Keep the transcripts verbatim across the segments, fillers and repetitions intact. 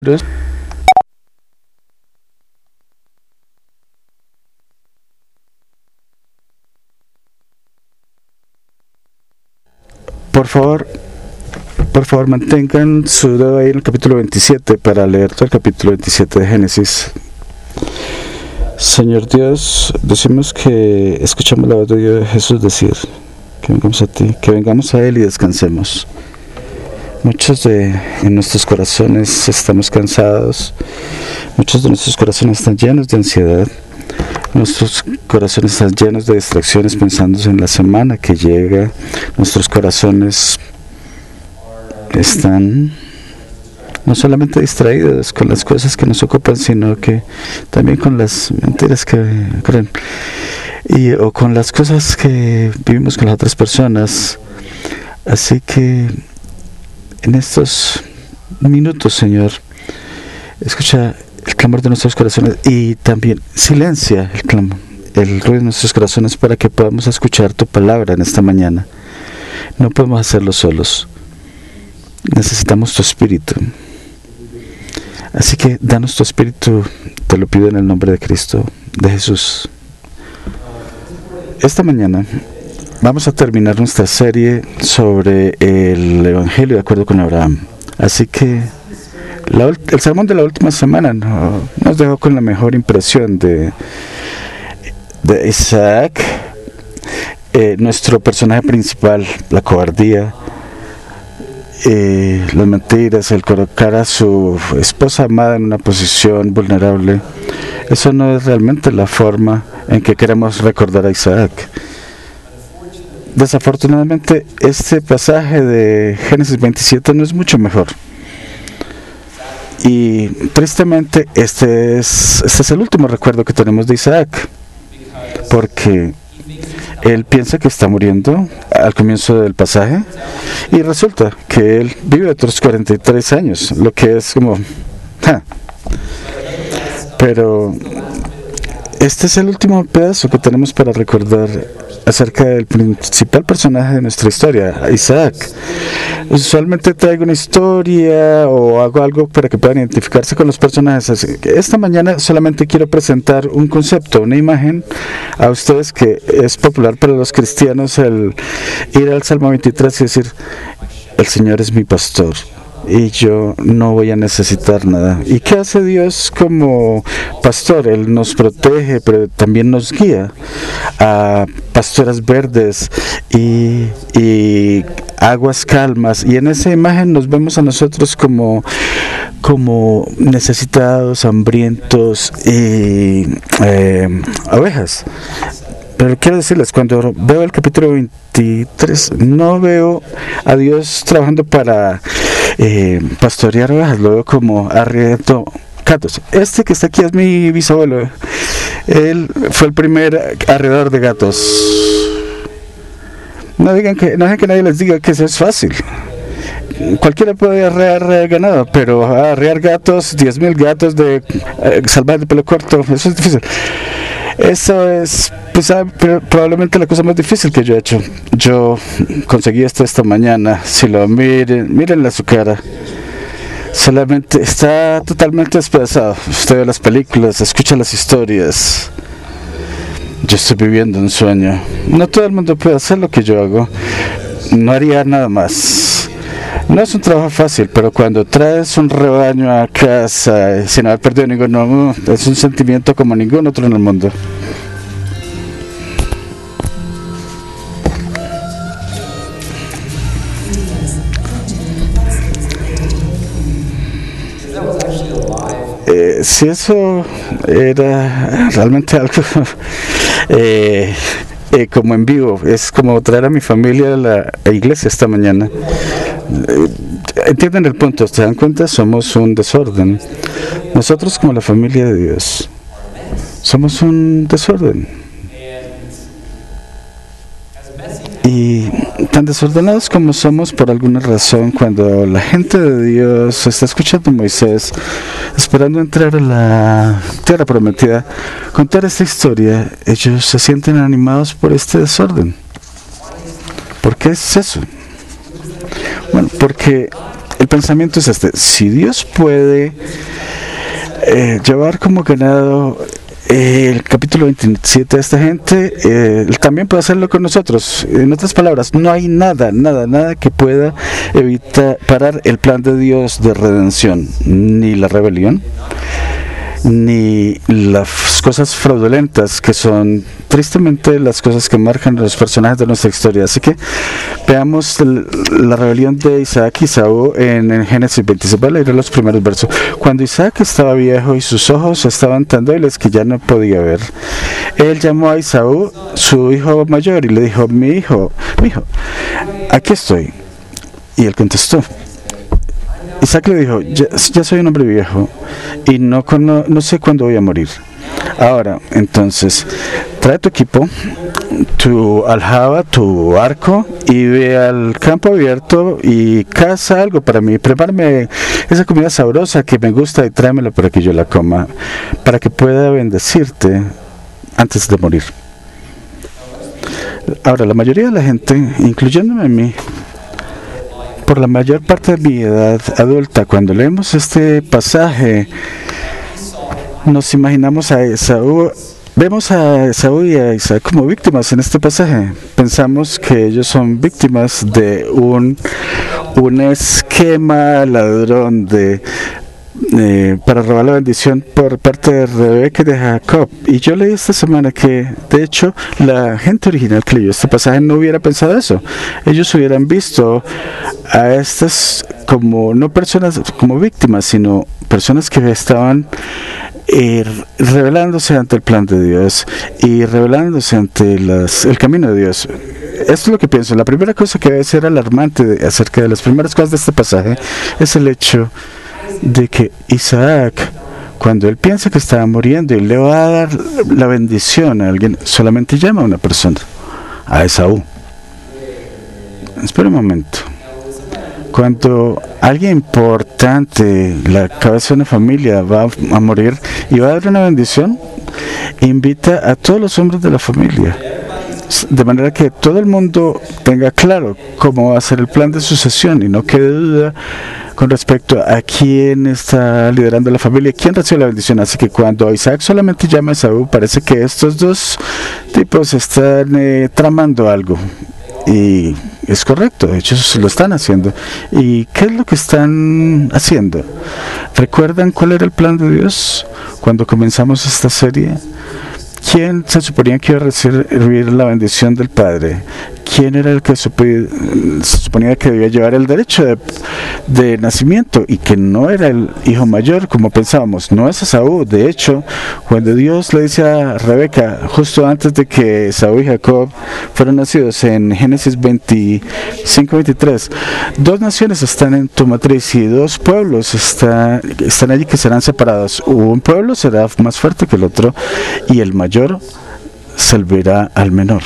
Por favor, por favor, mantengan su dedo ahí en el capítulo veintisiete para leer todo el capítulo veintisiete de Génesis. Señor Dios, decimos que escuchamos la voz de Dios, Jesús decir que vengamos a ti, que vengamos a Él y descansemos. Muchos de en nuestros corazones estamos cansados, muchos de nuestros corazones están llenos de ansiedad, nuestros corazones están llenos de distracciones pensando en la semana que llega, nuestros corazones están no solamente distraídos con las cosas que nos ocupan, sino que también con las mentiras que creen y, o con las cosas que vivimos con las otras personas. Así que en estos minutos, Señor, escucha el clamor de nuestros corazones y también silencia el clamor, el ruido de nuestros corazones para que podamos escuchar tu palabra en esta mañana. No podemos hacerlo solos. Necesitamos tu espíritu. Así que danos tu espíritu, te lo pido en el nombre de Cristo, de Jesús. Esta mañana vamos a terminar nuestra serie sobre el Evangelio de acuerdo con Abraham. Así que la, el sermón de la última semana no, nos dejó con la mejor impresión de, de Isaac, eh, nuestro personaje principal, la cobardía, eh, las mentiras, el colocar a su esposa amada en una posición vulnerable. Eso no es realmente la forma en que queremos recordar a Isaac. Desafortunadamente, este pasaje de Génesis veintisiete no es mucho mejor. Y tristemente, este es, este es el último recuerdo que tenemos de Isaac. Porque él piensa que está muriendo al comienzo del pasaje. Y resulta que él vive otros cuarenta y tres años. Lo que es como... ¡ja! Pero este es el último pedazo que tenemos para recordar acerca del principal personaje de nuestra historia, Isaac. Usualmente traigo una historia o hago algo para que puedan identificarse con los personajes. Así que esta mañana solamente quiero presentar un concepto, una imagen a ustedes que es popular para los cristianos, el ir al Salmo veintitrés y decir: el Señor es mi pastor y yo no voy a necesitar nada. ¿Y qué hace Dios como pastor? Él nos protege, pero también nos guía a pasturas verdes y, y aguas calmas. Y en esa imagen nos vemos a nosotros como, como necesitados, hambrientos y eh, ovejas. Pero quiero decirles, cuando veo el capítulo veintitrés, no veo a Dios trabajando para eh, pastorear ovejas, lo veo como arriendo gatos. Este que está aquí es mi bisabuelo. Él fue el primer arredador de gatos. No digan que, no dejen que nadie les diga que eso es fácil. Cualquiera puede arrear ganado, pero arrear gatos, diez mil gatos de eh, salvajes de pelo corto, eso es difícil. Eso es pues, probablemente la cosa más difícil que yo he hecho. Yo conseguí esto esta mañana. Si lo miren, mírenle a su cara. Solamente está totalmente despedazado. Usted ve las películas, escucha las historias. Yo estoy viviendo un sueño. No todo el mundo puede hacer lo que yo hago. No haría nada más. No es un trabajo fácil, pero cuando traes un rebaño a casa sin haber perdido ninguno, es un sentimiento como ningún otro en el mundo. Eh, si eso era realmente algo eh, eh, como en vivo, es como traer a mi familia a la iglesia esta mañana. Eh, entienden el punto, ¿se dan cuenta? Somos un desorden. Nosotros, como la familia de Dios, somos un desorden. Y tan desordenados como somos por alguna razón, cuando la gente de Dios está escuchando a Moisés, esperando entrar a la tierra prometida, contar esta historia, ellos se sienten animados por este desorden. ¿Por qué es eso? Bueno, porque el pensamiento es este: si Dios puede eh, llevar como ganado eh, el capítulo veintisiete de esta gente, eh, Él también puede hacerlo con nosotros. En otras palabras, no hay nada, nada, nada que pueda evitar, parar el plan de Dios de redención, ni la rebelión, ni las cosas fraudulentas que son tristemente las cosas que marcan a los personajes de nuestra historia. Así que veamos el, la rebelión de Isaac y Esaú en, en Génesis veintiséis. Voy a leer los primeros versos. Cuando Isaac estaba viejo y sus ojos estaban tan débiles que ya no podía ver, él llamó a Esaú, su hijo mayor, y le dijo: mi hijo, mi hijo, aquí estoy. Y él contestó. Isaac le dijo: ya, ya soy un hombre viejo y no, cono, no sé cuándo voy a morir. Ahora, entonces, trae tu equipo, tu aljaba, tu arco, y ve al campo abierto y caza algo para mí. Prepárame esa comida sabrosa que me gusta y tráemela para que yo la coma, para que pueda bendecirte antes de morir. Ahora, la mayoría de la gente, incluyéndome a mí, por la mayor parte de mi edad adulta, cuando leemos este pasaje, nos imaginamos a Esaú, vemos a Esaú y a Isaac como víctimas en este pasaje. Pensamos que ellos son víctimas de un, un esquema ladrón de Eh, para robar la bendición por parte de Rebeca y de Jacob. Y yo leí esta semana que, de hecho, la gente original que leyó este pasaje no hubiera pensado eso. Ellos hubieran visto a estas como no personas como víctimas, sino personas que estaban eh, revelándose ante el plan de Dios y revelándose ante las, el camino de Dios. Esto es lo que pienso. La primera cosa que debe ser alarmante de, acerca de las primeras cosas de este pasaje es el hecho de que Isaac, cuando él piensa que estaba muriendo y le va a dar la bendición a alguien, solamente llama a una persona, a Esaú. Espera un momento. Cuando alguien importante, la cabeza de una familia, va a morir y va a dar una bendición, invita a todos los hombres de la familia, de manera que todo el mundo tenga claro cómo va a ser el plan de sucesión y no quede duda con respecto a quién está liderando la familia, quién recibe la bendición. Así que cuando Isaac solamente llama a Esaú, parece que estos dos tipos están eh, tramando algo. Y es correcto, de hecho lo están haciendo. ¿Y qué es lo que están haciendo? ¿Recuerdan cuál era el plan de Dios cuando comenzamos esta serie? ¿Quién se suponía que iba a recibir la bendición del Padre? ¿Quién era el que supi, se suponía que debía llevar el derecho de, de nacimiento y que no era el hijo mayor como pensábamos? No es Esaú. De hecho, cuando Dios le dice a Rebeca, justo antes de que Esaú y Jacob fueron nacidos, en Génesis veinticinco veintitrés, dos naciones están en tu matriz y dos pueblos está, están allí que serán separados. Un pueblo será más fuerte que el otro y el mayor servirá al menor.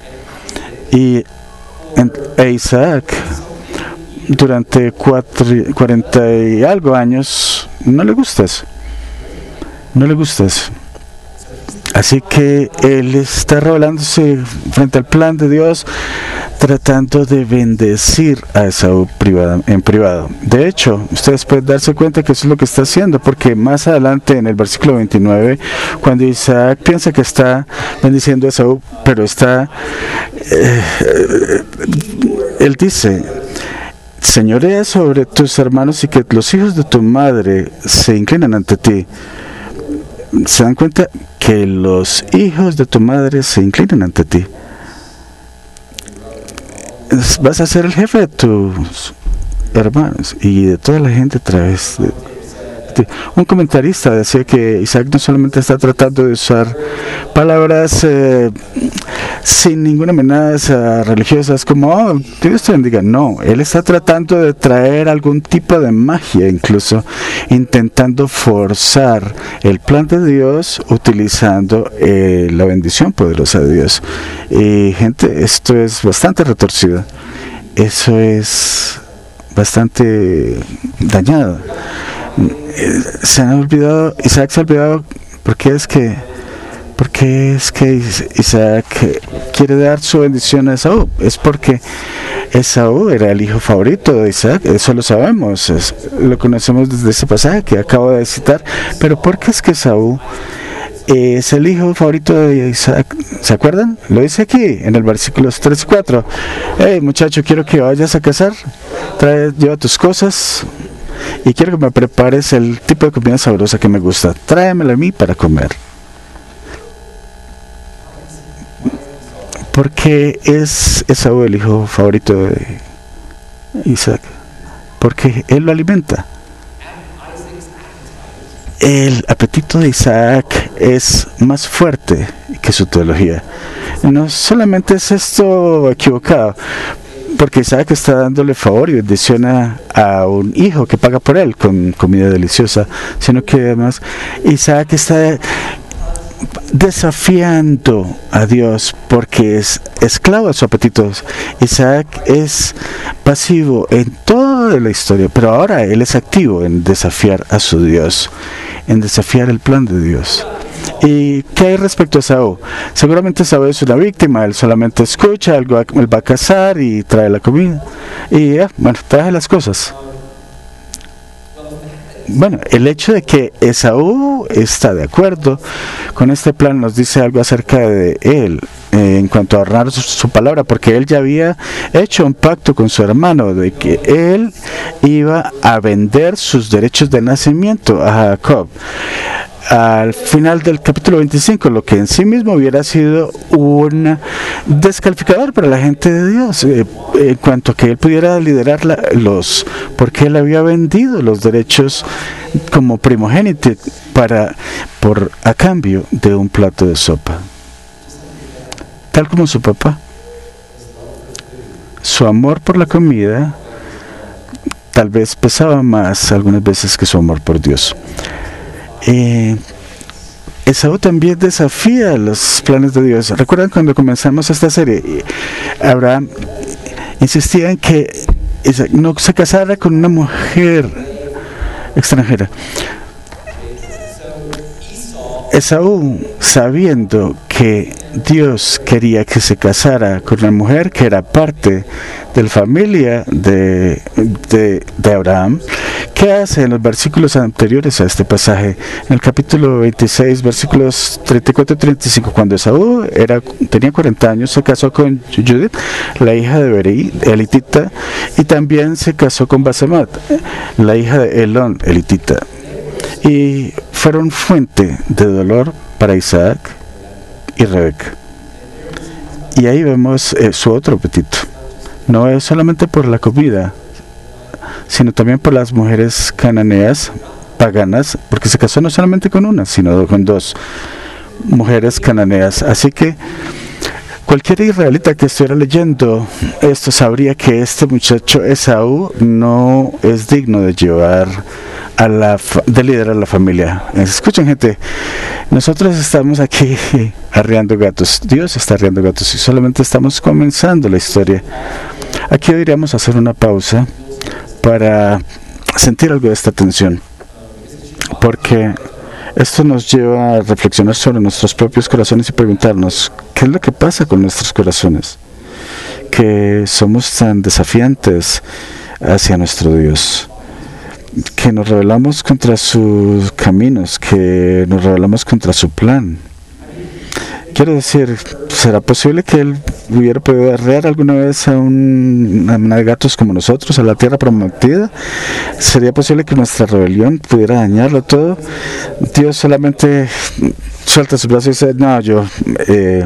Y en, e Isaac, durante cuatro, cuarenta y algo años, no le gusta eso. No le gusta eso. Así que él está revelándose frente al plan de Dios, tratando de bendecir a Esaú privado, en privado. De hecho, ustedes pueden darse cuenta que eso es lo que está haciendo, porque más adelante en el versículo veintinueve, cuando Isaac piensa que está bendiciendo a Esaú, pero está, eh, él dice: señorea sobre tus hermanos y que los hijos de tu madre se inclinen ante ti. ¿Se dan cuenta? Que los hijos de tu madre se inclinen ante ti. Vas a ser el jefe de tus hermanos y de toda la gente a través de ti. Un comentarista decía que Isaac no solamente está tratando de usar palabras eh, sin ninguna amenaza religiosas como oh, Dios te bendiga. No, él está tratando de traer algún tipo de magia, incluso intentando forzar el plan de Dios utilizando eh, la bendición poderosa de Dios. Y gente, esto es bastante retorcido. Eso es bastante dañado. Se han olvidado, Isaac se ha olvidado porque es que ¿Por qué es que Isaac quiere dar su bendición a Esaú? Es porque Esaú era el hijo favorito de Isaac, eso lo sabemos, es, lo conocemos desde ese pasaje que acabo de citar. Pero ¿por qué es que Esaú es el hijo favorito de Isaac? ¿Se acuerdan? Lo dice aquí en el versículos tres y cuatro. Hey muchacho, quiero que vayas a cazar, trae, lleva tus cosas y quiero que me prepares el tipo de comida sabrosa que me gusta, tráemela a mí para comer. Porque es Esaú el hijo favorito de Isaac, porque él lo alimenta. El apetito de Isaac es más fuerte que su teología. No solamente es esto equivocado, porque Isaac está dándole favor y bendición a, a un hijo que paga por él con comida deliciosa, sino que además Isaac está desafiando a Dios porque es esclavo de su apetito. Isaac es pasivo en toda la historia, pero ahora él es activo en desafiar a su Dios, en desafiar el plan de Dios. ¿Y qué hay respecto a Esaú? Seguramente Esaú es una víctima, él solamente escucha, él va, él va a cazar y trae la comida y ya, bueno, trae las cosas. Bueno, el hecho de que Esaú está de acuerdo con este plan nos dice algo acerca de él eh, en cuanto a honrar su, su palabra, porque él ya había hecho un pacto con su hermano de que él iba a vender sus derechos de nacimiento a Jacob al final del capítulo veinticinco, lo que en sí mismo hubiera sido un descalificador para la gente de Dios, eh, en cuanto a que él pudiera liderar la, los, porque él había vendido los derechos como primogénito para, por, a cambio de un plato de sopa, tal como su papá. Su amor por la comida tal vez pesaba más algunas veces que su amor por Dios. Eh, Esaú también desafía los planes de Dios. ¿Recuerdan cuando comenzamos esta serie? Abraham insistía en que no se casara con una mujer extranjera. Esaú, sabiendo que Dios quería que se casara con una mujer que era parte de la familia de, de, de Abraham, ¿qué hace en los versículos anteriores a este pasaje? En el capítulo veintiséis, versículos treinta y cuatro y treinta y cinco, cuando Esaú era, tenía cuarenta años, se casó con Judith, la hija de Berí, elitita, y también se casó con Basemat, la hija de Elón, elitita. Y fueron fuente de dolor para Isaac y Rebeca. Y ahí vemos eh, su otro apetito. No es solamente por la comida, sino también por las mujeres cananeas, paganas, porque se casó no solamente con una, sino con dos mujeres cananeas. Así que cualquier israelita que estuviera leyendo esto sabría que este muchacho Esaú no es digno de llevar a la de liderar la familia. Escuchen, gente, nosotros estamos aquí arreando gatos, Dios está arreando gatos y solamente estamos comenzando la historia. Aquí deberíamos hacer una pausa para sentir algo de esta tensión, porque esto nos lleva a reflexionar sobre nuestros propios corazones y preguntarnos qué es lo que pasa con nuestros corazones, que somos tan desafiantes hacia nuestro Dios, que nos rebelamos contra sus caminos, que nos rebelamos contra su plan. Quiero decir, ¿será posible que él hubiera podido arrear alguna vez a un a una de gatos como nosotros a la tierra prometida? ¿Sería posible que nuestra rebelión pudiera dañarlo todo? Dios solamente suelta sus brazos y dice, no, yo eh,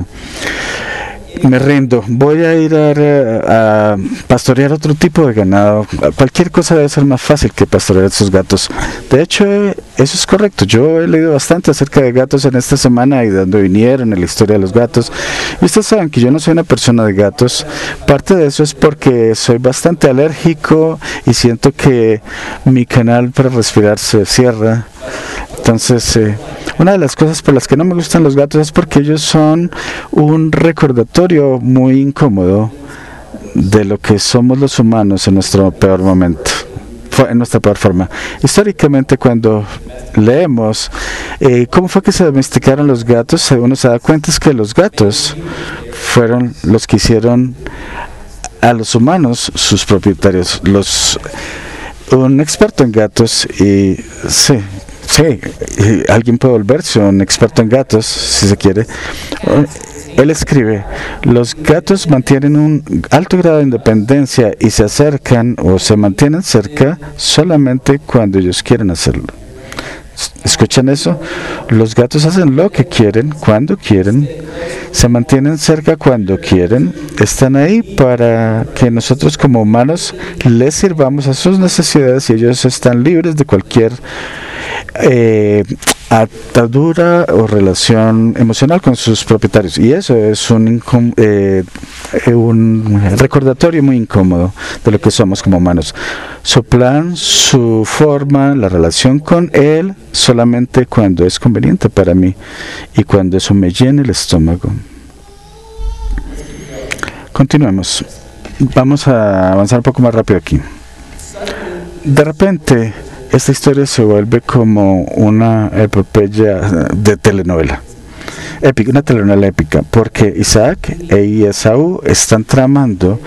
me rindo, voy a ir a, a pastorear otro tipo de ganado. Cualquier cosa debe ser más fácil que pastorear esos gatos. De hecho, eso es correcto. Yo he leído bastante acerca de gatos en esta semana y de dónde vinieron, en la historia de los gatos. Y ustedes saben que yo no soy una persona de gatos. Parte de eso es porque soy bastante alérgico y siento que mi canal para respirar se cierra. Entonces, eh, una de las cosas por las que no me gustan los gatos es porque ellos son un recordatorio muy incómodo de lo que somos los humanos en nuestro peor momento. en nuestra peor forma. Históricamente, cuando leemos eh, cómo fue que se domesticaron los gatos, uno se da cuenta es que los gatos fueron los que hicieron a los humanos sus propietarios. Los un experto en gatos y sí, sí, y alguien puede volverse un experto en gatos si se quiere. Él escribe, los gatos mantienen un alto grado de independencia y se acercan o se mantienen cerca solamente cuando ellos quieren hacerlo. ¿Escuchan eso? Los gatos hacen lo que quieren, cuando quieren, se mantienen cerca cuando quieren, están ahí para que nosotros como humanos les sirvamos a sus necesidades y ellos están libres de cualquier eh, atadura o relación emocional con sus propietarios. Y eso es un, eh, un recordatorio muy incómodo de lo que somos como humanos. Su plan, su forma, la relación con él, solamente cuando es conveniente para mí y cuando eso me llena el estómago. Continuemos. Vamos a avanzar un poco más rápido aquí. De repente, esta historia se vuelve como una epopeya de telenovela. Épica, una telenovela épica, porque Isaac e Esaú están tramando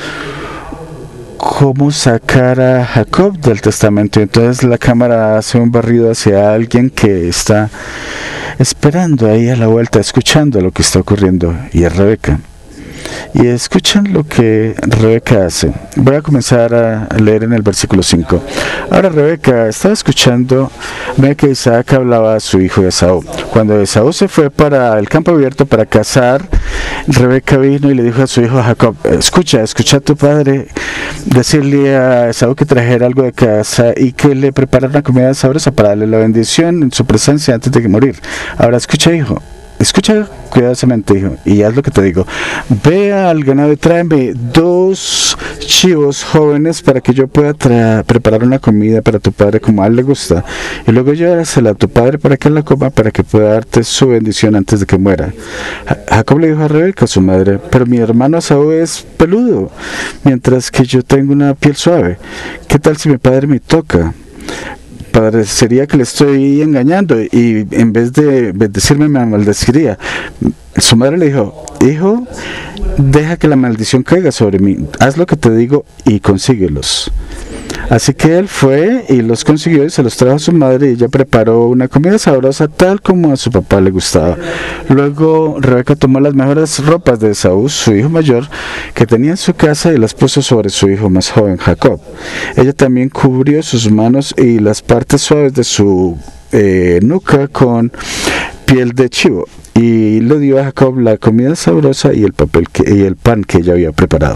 cómo sacar a Jacob del testamento. Entonces la cámara hace un barrido hacia alguien que está esperando ahí a la vuelta, escuchando lo que está ocurriendo, y es Rebeca. Y escuchen lo que Rebeca hace. Voy a comenzar a leer en el versículo cinco. Ahora Rebeca estaba escuchando ve que Isaac hablaba a su hijo Esaú. Cuando Esaú se fue para el campo abierto para cazar, Rebeca vino y le dijo a su hijo Jacob, escucha, escucha a tu padre decirle a Esaú que trajera algo de casa y que le preparara una comida sabrosa para darle la bendición en su presencia antes de morir. Ahora escucha, hijo. Escucha cuidadosamente, hijo, y haz lo que te digo. Ve al ganado y tráeme dos chivos jóvenes para que yo pueda preparar una comida para tu padre como a él le gusta. Y luego llévasela a tu padre para que él la coma, para que pueda darte su bendición antes de que muera. Jacob le dijo a Rebeca, su madre, pero mi hermano Esaú es peludo, mientras que yo tengo una piel suave. ¿Qué tal si mi padre me toca? Parecería que le estoy engañando y en vez de bendecirme me maldeciría. Su madre le dijo, hijo, deja que la maldición caiga sobre mí, haz lo que te digo y consíguelos. Así que él fue y los consiguió y se los trajo a su madre y ella preparó una comida sabrosa tal como a su papá le gustaba. Luego Rebeca tomó las mejores ropas de Esaú, su hijo mayor, que tenía en su casa y las puso sobre su hijo más joven, Jacob. Ella también cubrió sus manos y las partes suaves de su eh, nuca con piel de chivo y le dio a Jacob la comida sabrosa y el, papel que, y el pan que ella había preparado.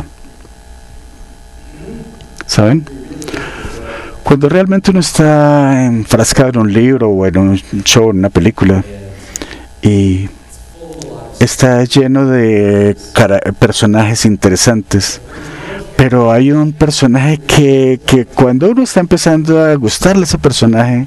¿Saben? Cuando realmente uno está enfrascado en un libro o en un show, en una película, y está lleno de personajes interesantes, pero hay un personaje que, que cuando uno está empezando a gustarle ese personaje,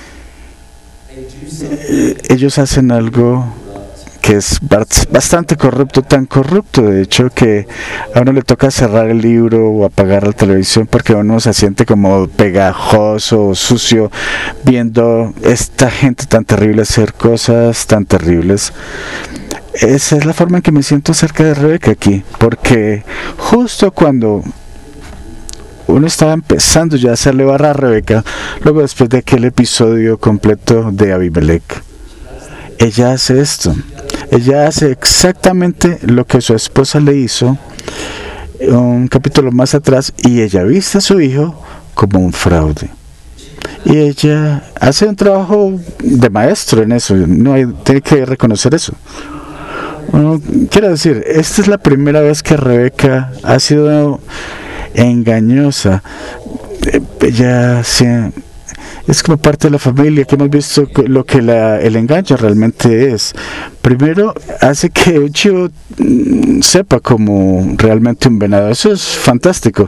eh, ellos hacen algo que es bastante corrupto, tan corrupto de hecho que a uno le toca cerrar el libro o apagar la televisión porque uno se siente como pegajoso o sucio viendo esta gente tan terrible hacer cosas tan terribles. Esa es la forma en que me siento acerca de Rebeca aquí, porque justo cuando uno estaba empezando ya a hacerle barra a Rebeca, luego después de aquel episodio completo de Abimelech, ella hace esto. Ella hace exactamente lo que su esposa le hizo un capítulo más atrás y ella viste a su hijo como un fraude. Y ella hace un trabajo de maestro en eso, no hay, tiene que reconocer eso. Bueno, quiero decir, esta es la primera vez que Rebeca ha sido engañosa. Ella se... es como parte de la familia que hemos visto lo que la, el engaño realmente es. Primero, hace que un chivo mm, sepa como realmente un venado. Eso es fantástico.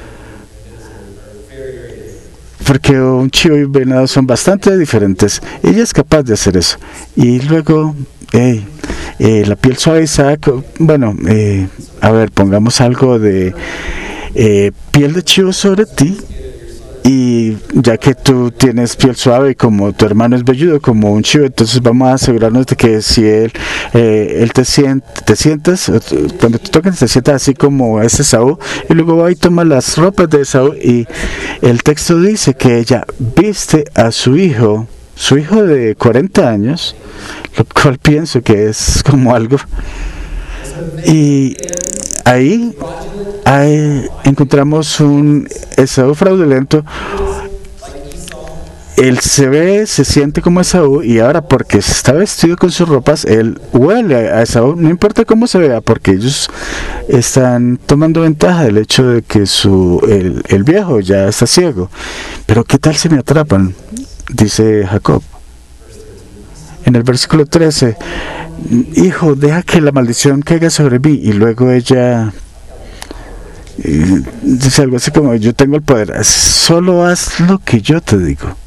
Porque un chivo y un venado son bastante diferentes. Ella es capaz de hacer eso. Y luego, hey, eh, la piel suave, Isaac. Bueno, eh, a ver, pongamos algo de eh, piel de chivo sobre ti. y ya que tú tienes piel suave y como tu hermano es velludo como un chivo, entonces vamos a asegurarnos de que si él, eh, él te, siente, te sientas, cuando te toquen te sientas así como es Esaú, y luego va y toma las ropas de Esaú, y el texto dice que ella viste a su hijo, su hijo de cuarenta años, lo cual pienso que es como algo, y ahí, ahí encontramos un Esaú fraudulento. Él se ve, se siente como Esaú, y ahora porque está vestido con sus ropas, él huele a Esaú, no importa cómo se vea, porque ellos están tomando ventaja del hecho de que su el, el viejo ya está ciego. Pero ¿qué tal si me atrapan? Dice Jacob. En el versículo trece, hijo, deja que la maldición caiga sobre mí. Y luego ella eh, dice algo así como, yo tengo el poder, solo haz lo que yo te digo.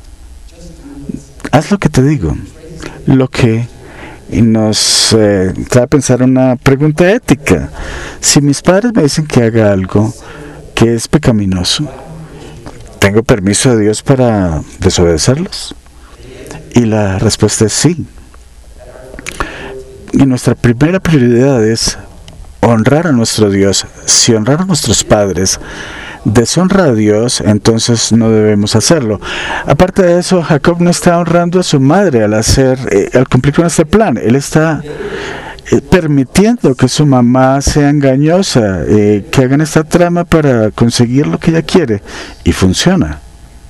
Haz lo que te digo. Lo que nos eh, trae a pensar una pregunta ética. Si mis padres me dicen que haga algo que es pecaminoso, ¿tengo permiso de Dios para desobedecerlos? Y la respuesta es sí. Y nuestra primera prioridad es honrar a nuestro Dios. Si honrar a nuestros padres deshonra a Dios, entonces no debemos hacerlo. Aparte de eso, Jacob no está honrando a su madre al hacer, eh, al cumplir con este plan. Él está eh, permitiendo que su mamá sea engañosa, eh, que hagan esta trama para conseguir lo que ella quiere, y funciona.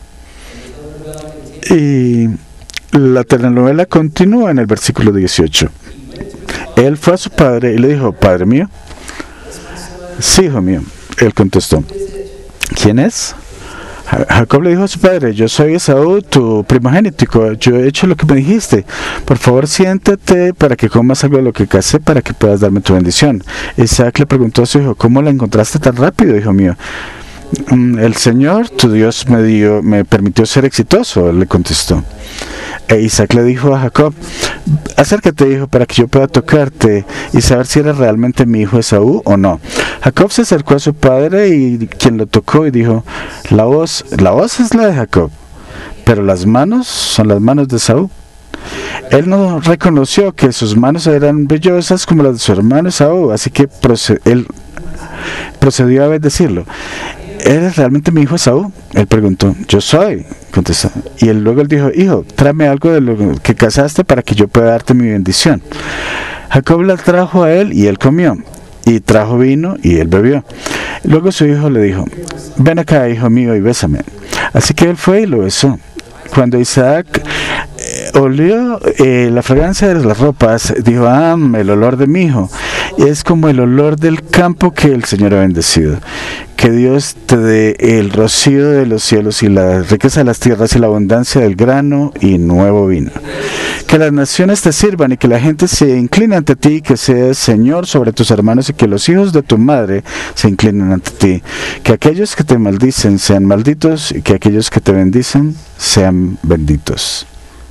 Y la telenovela continúa en el versículo dieciocho. Él fue a su padre y le dijo, ¿padre mío? Sí, hijo mío. Él contestó, ¿quién es? Jacob le dijo a su padre, yo soy Esaú, tu primogénito, yo he hecho lo que me dijiste. Por favor, siéntate para que comas algo de lo que casé, para que puedas darme tu bendición. Isaac le preguntó a su hijo, ¿cómo la encontraste tan rápido, hijo mío? El Señor, tu Dios, me dio, me permitió ser exitoso, le contestó. E Isaac le dijo a Jacob, acércate, hijo, para que yo pueda tocarte y saber si eres realmente mi hijo Esaú o no. Jacob se acercó a su padre y quien lo tocó y dijo, la voz, la voz es la de Jacob, pero las manos son las manos de Esaú. Él no reconoció que sus manos eran vellosas como las de su hermano Esaú, así que proced- él procedió a bendecirlo. ¿Eres realmente mi hijo Esaú? Él preguntó. Yo soy, contestó. Y él, luego él dijo, hijo, tráeme algo de lo que cazaste para que yo pueda darte mi bendición. Jacob la trajo a él y él comió. Y trajo vino y él bebió. Luego su hijo le dijo, ven acá, hijo mío, y bésame. Así que él fue y lo besó. Cuando Isaac eh, olió eh, la fragancia de las ropas, dijo, ah, el olor de mi hijo. Es como el olor del campo que el Señor ha bendecido. Que Dios te dé el rocío de los cielos y la riqueza de las tierras y la abundancia del grano y nuevo vino. Que las naciones te sirvan y que la gente se incline ante ti, que seas Señor sobre tus hermanos y que los hijos de tu madre se inclinen ante ti. Que aquellos que te maldicen sean malditos y que aquellos que te bendicen sean benditos.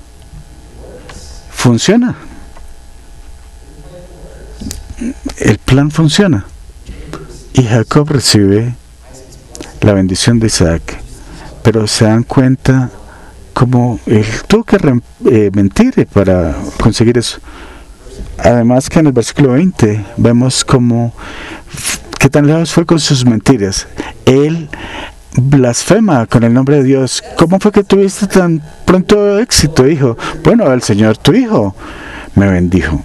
Funciona. El plan funciona. Y Jacob recibe la bendición de Isaac. Pero se dan cuenta como él tuvo que eh, mentir para conseguir eso. Además que en el versículo veinte vemos como qué tan lejos fue con sus mentiras. Él blasfema con el nombre de Dios. ¿Cómo fue que tuviste tan pronto éxito, hijo? Bueno, el Señor, tu hijo, me bendijo.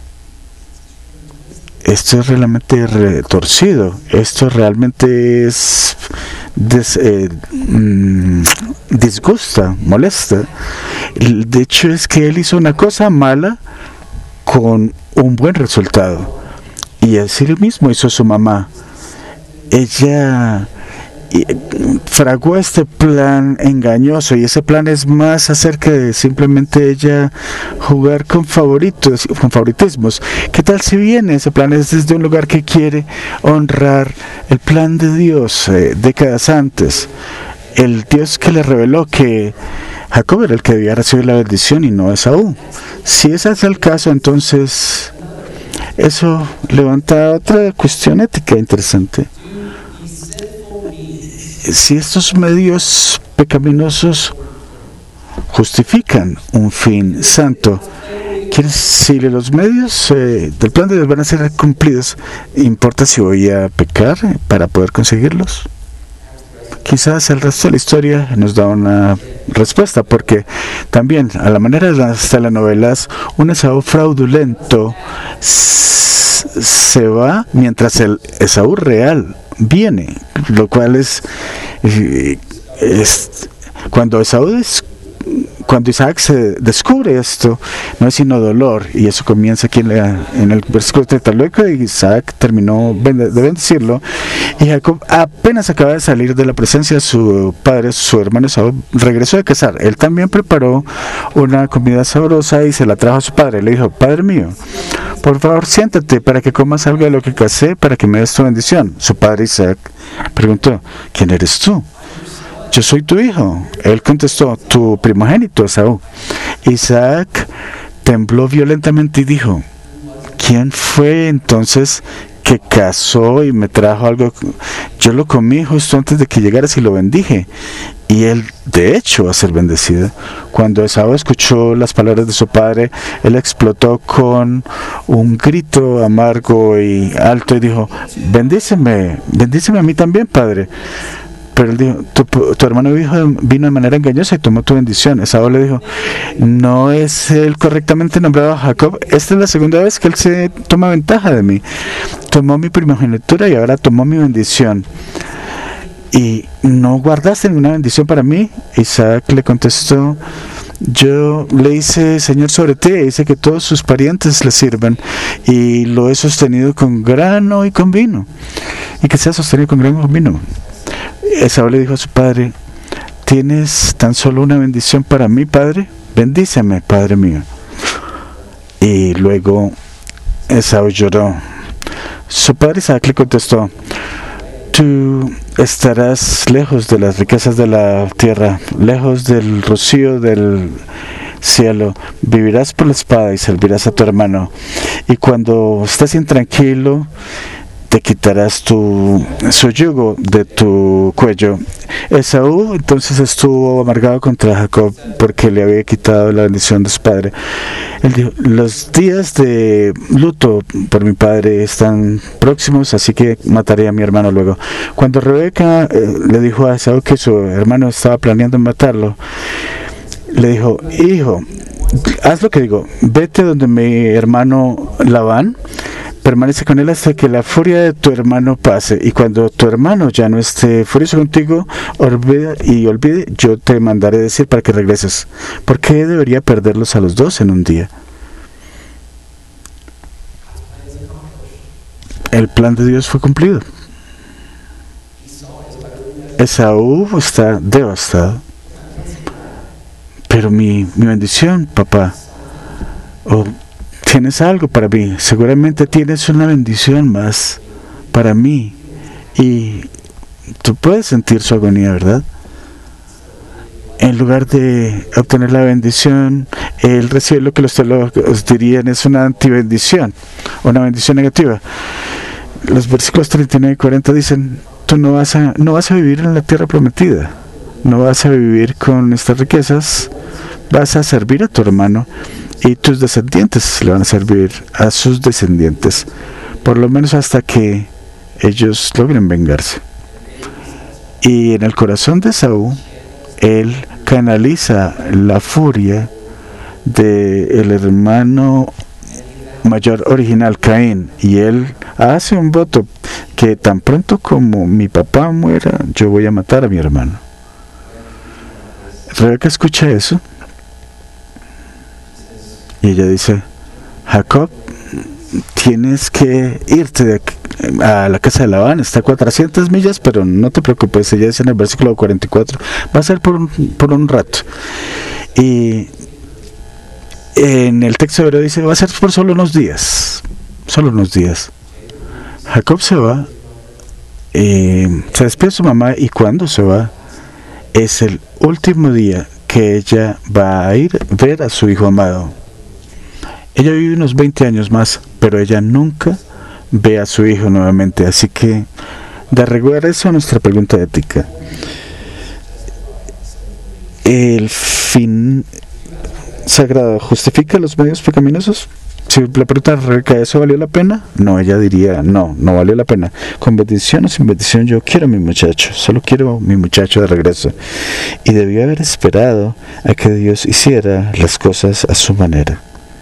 Esto es realmente retorcido. Esto realmente es des, eh, mm, disgusta, molesta. De hecho es que él hizo una cosa mala con un buen resultado. Y así lo mismo hizo su mamá. Ella fraguó este plan engañoso, y ese plan es más acerca de simplemente ella jugar con favoritos, con favoritismos. ¿Qué tal si viene ese plan es desde un lugar que quiere honrar el plan de Dios eh, décadas antes? El Dios que le reveló que Jacob era el que debía recibir la bendición y no Esaú. Si ese es el caso, entonces eso levanta otra cuestión ética interesante. Si estos medios pecaminosos justifican un fin santo. Si los medios eh, del plan de Dios van a ser cumplidos, ¿importa si voy a pecar para poder conseguirlos? Quizás el resto de la historia nos da una respuesta, porque también a la manera de las telenovelas, un Esaú fraudulento se va mientras el Esaú real viene, lo cual es, es cuando Esaú es Cuando Isaac se descubre esto, no es sino dolor, y eso comienza aquí en, la, en el versículo treinta. Luego Isaac terminó de bendecirlo, y Jacob apenas acaba de salir de la presencia de su padre, su hermano Esaú, regresó de cazar. Él también preparó una comida sabrosa y se la trajo a su padre. Le dijo: Padre mío, por favor siéntate para que comas algo de lo que cacé, para que me des tu bendición. Su padre Isaac preguntó: ¿Quién eres tú? Yo soy tu hijo. Él contestó: tu primogénito, Esaú. Isaac tembló violentamente y dijo: ¿quién fue entonces que cazó y me trajo algo? Yo lo comí justo antes de que llegaras y lo bendije. Y él, de hecho, va a ser bendecido. Cuando Esaú escuchó las palabras de su padre, él explotó con un grito amargo y alto y dijo: bendíceme, bendíceme a mí también, padre. Pero él dijo: tu, tu hermano vino de manera engañosa y tomó tu bendición. Esaú le dijo: ¿no es él correctamente nombrado Jacob? Esta es la segunda vez que él se toma ventaja de mí. Tomó mi primogenitura y ahora tomó mi bendición. ¿Y no guardaste ninguna bendición para mí? Isaac le contestó: yo le hice Señor sobre ti, e hice que todos sus parientes le sirvan, y lo he sostenido con grano y con vino. Y que sea sostenido con grano y con vino. Esaú le dijo a su padre: ¿tienes tan solo una bendición para mí, padre? Bendíceme, padre mío. Y luego Esaú lloró. Su padre Isaac le contestó: tú estarás lejos de las riquezas de la tierra, lejos del rocío del cielo. Vivirás por la espada y servirás a tu hermano. Y cuando estés intranquilo, te quitarás tu, su yugo de tu cuello. Esaú entonces estuvo amargado contra Jacob porque le había quitado la bendición de su padre. Él dijo: los días de luto por mi padre están próximos, así que mataré a mi hermano luego. Cuando Rebeca eh, le dijo a Esaú que su hermano estaba planeando matarlo, le dijo: hijo, haz lo que digo, vete donde mi hermano Labán, permanece con él hasta que la furia de tu hermano pase, y cuando tu hermano ya no esté furioso contigo olvida, y olvide, yo te mandaré decir para que regreses. ¿Por qué debería perderlos a los dos en un día? El plan de Dios fue cumplido. Esaú está devastado. Pero mi, mi bendición, papá, oh, tienes algo para mí, seguramente tienes una bendición más para mí, y tú puedes sentir su agonía, ¿verdad? En lugar de obtener la bendición, él recibe lo que los teólogos dirían es una antibendición, una bendición negativa. Los versículos treinta y nueve y cuarenta dicen: tú no vas a, no vas a vivir en la tierra prometida, no vas a vivir con estas riquezas, vas a servir a tu hermano, y tus descendientes le van a servir a sus descendientes, por lo menos hasta que ellos logren vengarse. Y en el corazón de Esaú, él canaliza la furia del hermano mayor original, Caín, y él hace un voto que tan pronto como mi papá muera, yo voy a matar a mi hermano. Rebeca escucha eso y ella dice: Jacob, tienes que irte de aquí a la casa de Labán, está a cuatrocientas millas, pero no te preocupes. Ella dice en el versículo cuarenta y cuatro: va a ser por un, por un rato. Y en el texto hebreo dice: va a ser por solo unos días, solo unos días. Jacob se va, eh, se despide de su mamá, y cuando se va es el último día que ella va a ir a ver a su hijo amado. Ella vive unos veinte años más, pero ella nunca ve a su hijo nuevamente. Así que, de regreso a nuestra pregunta ética, el fin sagrado justifica los medios pecaminosos. Si le preguntan a Rebeca, ¿eso valió la pena? No, ella diría, no, no valió la pena. Con bendición o sin bendición, yo quiero a mi muchacho, solo quiero a mi muchacho de regreso. Y debió haber esperado a que Dios hiciera las cosas a su manera.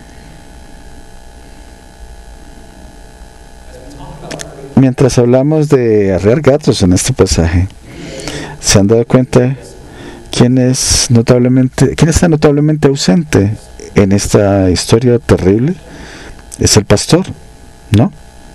Mientras hablamos de arrear gatos en este pasaje, ¿se han dado cuenta quién es notablemente, quién está notablemente ausente en esta historia terrible? Es el pastor, ¿no?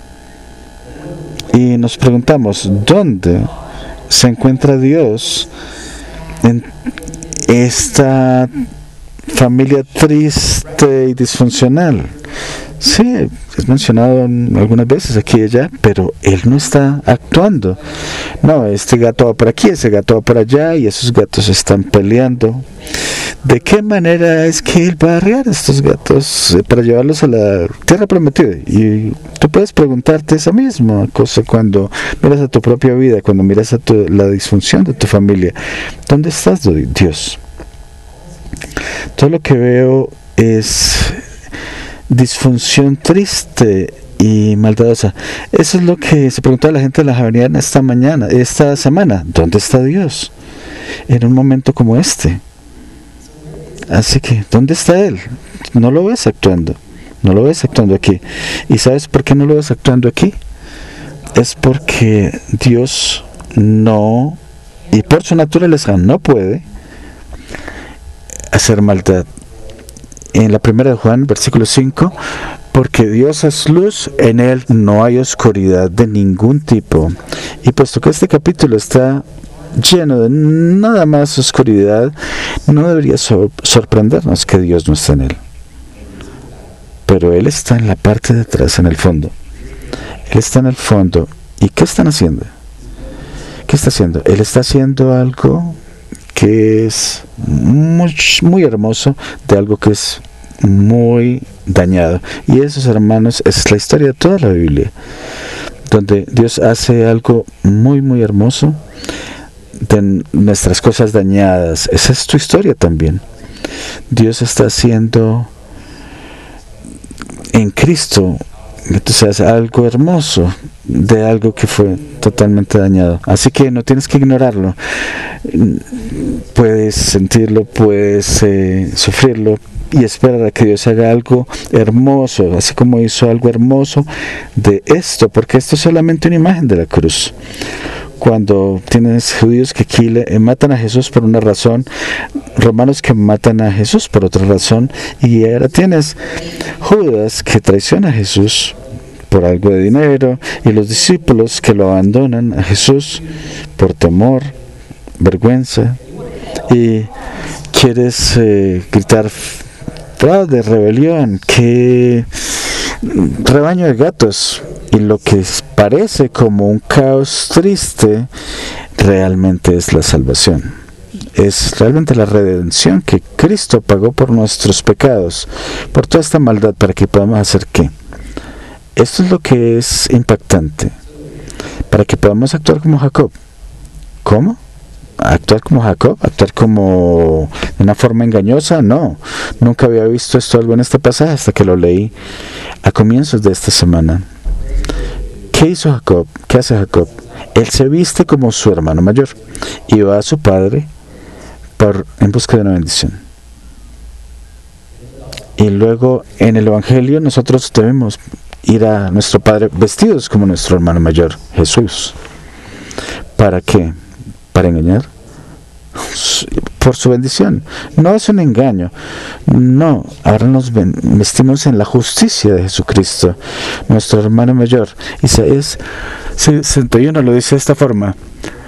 Y nos preguntamos, ¿dónde se encuentra Dios en esta familia triste y disfuncional? Sí, es mencionado algunas veces aquí y allá, pero él no está actuando. No, este gato va por aquí, ese gato va por allá, y esos gatos están peleando. ¿De qué manera es que él va a arrear a estos gatos para llevarlos a la tierra prometida? Y tú puedes preguntarte esa misma cosa cuando miras a tu propia vida, cuando miras a tu, la disfunción de tu familia. ¿Dónde estás, Dios? Todo lo que veo es disfunción triste y maldadosa. Eso es lo que se preguntaba la gente de la Javeriana esta mañana, esta semana. ¿Dónde está Dios en un momento como este? Así que, ¿dónde está Él? No lo ves actuando, no lo ves actuando aquí. ¿Y sabes por qué no lo ves actuando aquí? Es porque Dios no, y por su naturaleza no puede hacer maldad. En la primera de Juan, versículo cinco, porque Dios es luz, en Él no hay oscuridad de ningún tipo. Y puesto que este capítulo está lleno de nada más oscuridad, no debería sor- sorprendernos que Dios no está en Él. Pero Él está en la parte de atrás, en el fondo. Él está en el fondo. ¿Y qué están haciendo? ¿Qué está haciendo? Él está haciendo algo que es muy, muy hermoso, de algo que es muy dañado. Y esos, hermanos, es la historia de toda la Biblia, donde Dios hace algo muy, muy hermoso de nuestras cosas dañadas. Esa es tu historia también. Dios está haciendo en Cristo, entonces, algo hermoso de algo que fue totalmente dañado. Así que no tienes que ignorarlo. Puedes sentirlo, puedes eh, sufrirlo y esperar a que Dios haga algo hermoso, así como hizo algo hermoso de esto, porque esto es solamente una imagen de la cruz. Cuando tienes judíos que aquí le, eh, matan a Jesús por una razón, romanos que matan a Jesús por otra razón, y ahora tienes Judas que traiciona a Jesús por algo de dinero, y los discípulos que lo abandonan a Jesús por temor, vergüenza, y quieres eh, gritar fraude, rebelión, que rebaño de gatos, y lo que parece como un caos triste realmente es la salvación, es realmente la redención que Cristo pagó por nuestros pecados, por toda esta maldad, para que podamos hacer ¿qué? Esto es lo que es impactante, para que podamos actuar como Jacob. ¿Cómo? ¿Actuar como Jacob? ¿Actuar como de una forma engañosa? No, nunca había visto esto algo en este pasaje hasta que lo leí a comienzos de esta semana. ¿Qué hizo Jacob? ¿Qué hace Jacob? Él se viste como su hermano mayor y va a su padre por, en busca de una bendición. Y luego en el Evangelio nosotros debemos ir a nuestro Padre vestidos como nuestro hermano mayor, Jesús. ¿Para qué? ¿Para engañar? Por su bendición. No es un engaño. No, ahora nos vestimos en la justicia de Jesucristo, nuestro hermano mayor. Isaías sesenta y uno lo dice de esta forma: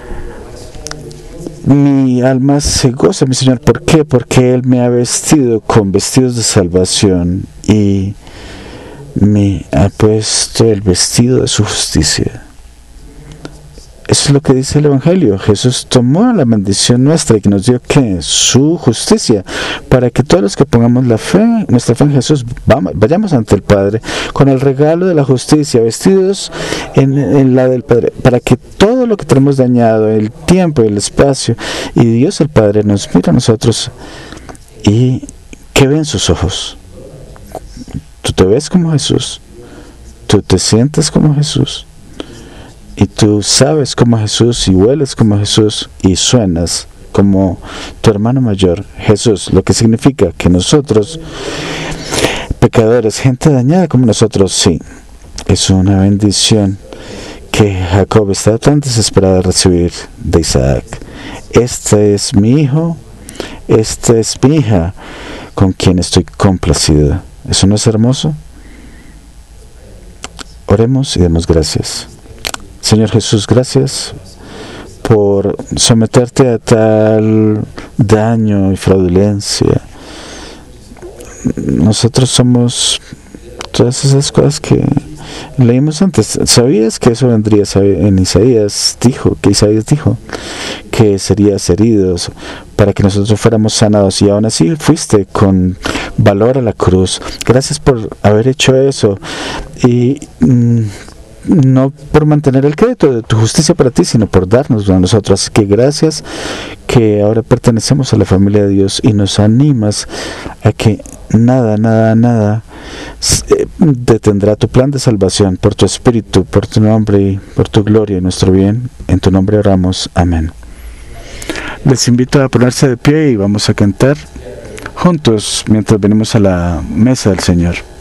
mi alma se goza, mi Señor. ¿Por qué? Porque Él me ha vestido con vestidos de salvación y me ha puesto el vestido de su justicia. Eso es lo que dice el Evangelio. Jesús tomó la bendición nuestra y que nos dio que su justicia, para que todos los que pongamos la fe, nuestra fe en Jesús, vamos, vayamos ante el Padre con el regalo de la justicia, vestidos en, en la del Padre, para que todo lo que tenemos dañado, el tiempo y el espacio, y Dios el Padre nos mira a nosotros y ¿qué ven sus ojos? Tú te ves como Jesús, tú te sientes como Jesús, y tú sabes como Jesús y hueles como Jesús y suenas como tu hermano mayor Jesús, lo que significa que nosotros, pecadores, gente dañada como nosotros, sí, es una bendición que Jacob está tan desesperado de recibir de Isaac. Este es mi hijo, esta es mi hija, con quien estoy complacido. ¿Eso no es hermoso? Oremos y demos gracias. Señor Jesús, gracias por someterte a tal daño y fraudulencia. Nosotros somos todas esas cosas que leímos antes. ¿Sabías que eso vendría en Isaías? Dijo, que Isaías dijo que serías heridos para que nosotros fuéramos sanados, y aún así fuiste con valor a la cruz. Gracias por haber hecho eso, y mmm, no por mantener el crédito de tu justicia para ti, sino por darnos a nosotros. Así que gracias que ahora pertenecemos a la familia de Dios y nos animas a que nada, nada, nada detendrá tu plan de salvación. Por tu espíritu, por tu nombre y por tu gloria y nuestro bien, en tu nombre oramos. Amén. Les invito a ponerse de pie y vamos a cantar juntos mientras venimos a la mesa del Señor.